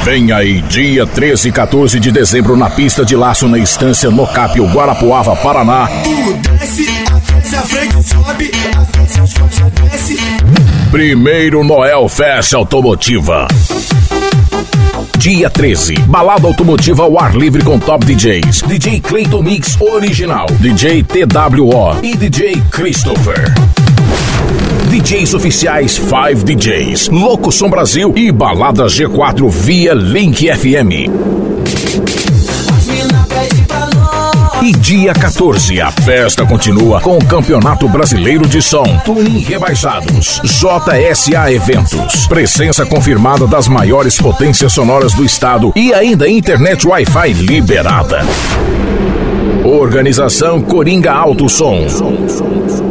Vem aí, dia 13 e 14 de dezembro, na pista de laço, na Estância Nocápio, Guarapuava, Paraná. Primeiro Noel Fest Automotiva. Dia 13, balada automotiva ao ar livre com top DJs. DJ Clayton Mix Original, DJ TWO e DJ Christopher. DJs oficiais 5 DJs, Louco Som Brasil e Balada G4 via Link FM. E dia 14, a festa continua com o Campeonato Brasileiro de Som, Tuning Rebaixados, JSA Eventos, presença confirmada das maiores potências sonoras do estado e ainda internet Wi-Fi liberada. Organização Coringa Alto Som.